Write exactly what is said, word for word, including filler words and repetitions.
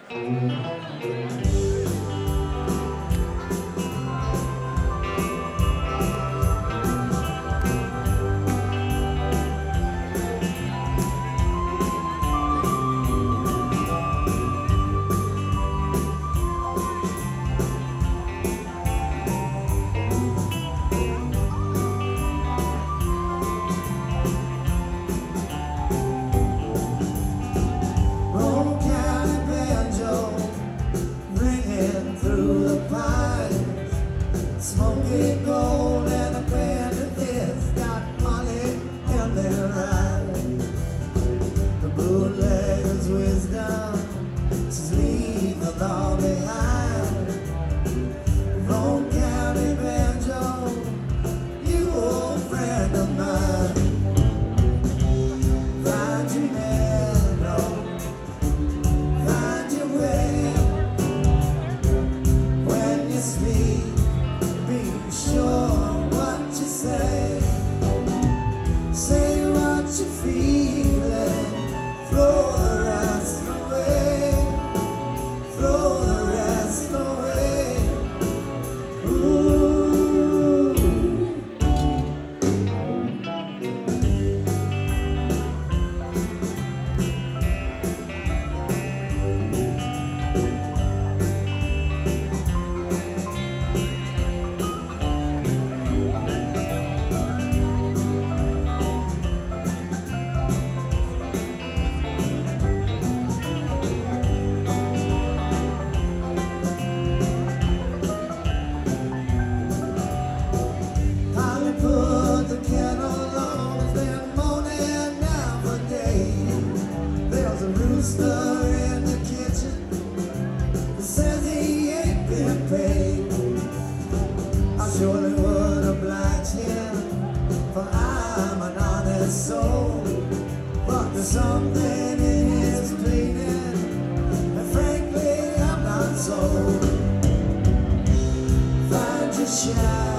Smoking gold and a band of death got money in their eyes. The bootlegger's wisdom says leave the law behind. Roan County banjo, you old friend of mine. Find your mellow, find your way when you speak. Be sure what you say. Say what you're feeling. Throw the rest away. Throw the rest away. Ooh. Rooster in the kitchen says he ain't been paid. I surely would oblige him, for I'm an honest soul. But there's something in his pleading, and frankly I'm not sold. Find your shine.